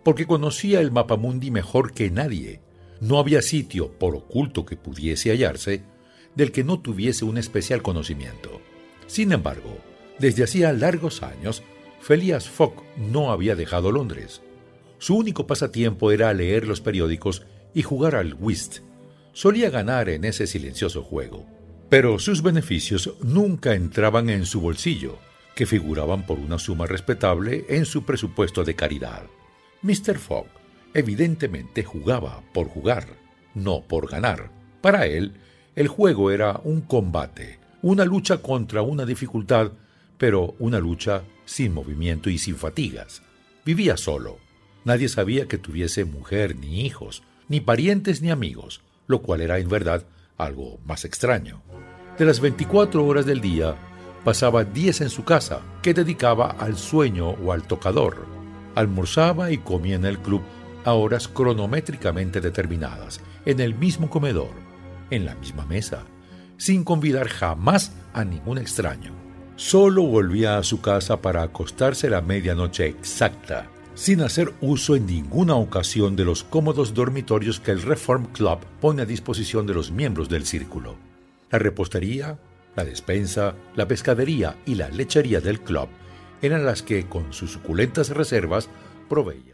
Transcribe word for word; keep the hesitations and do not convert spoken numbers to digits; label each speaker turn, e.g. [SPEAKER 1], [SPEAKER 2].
[SPEAKER 1] porque conocía el mapamundi mejor que nadie. No había sitio, por oculto que pudiese hallarse, del que no tuviese un especial conocimiento. Sin embargo, desde hacía largos años, Phileas Fogg no había dejado Londres. Su único pasatiempo era leer los periódicos y jugar al whist. Solía ganar en ese silencioso juego, pero sus beneficios nunca entraban en su bolsillo, que figuraban por una suma respetable en su presupuesto de caridad. mister Fogg evidentemente jugaba por jugar, no por ganar. Para él, el juego era un combate, una lucha contra una dificultad, pero una lucha sin movimiento y sin fatigas. Vivía solo. Nadie sabía que tuviese mujer ni hijos, ni parientes ni amigos, lo cual era en verdad algo más extraño. De las veinticuatro horas del día, pasaba diez en su casa, que dedicaba al sueño o al tocador. Almorzaba y comía en el club a horas cronométricamente determinadas, en el mismo comedor, en la misma mesa, sin convidar jamás a ningún extraño. Solo volvía a su casa para acostarse a la medianoche exacta, sin hacer uso en ninguna ocasión de los cómodos dormitorios que el Reform Club pone a disposición de los miembros del círculo. La repostería, la despensa, la pescadería y la lechería del club eran las que, con sus suculentas reservas, proveía.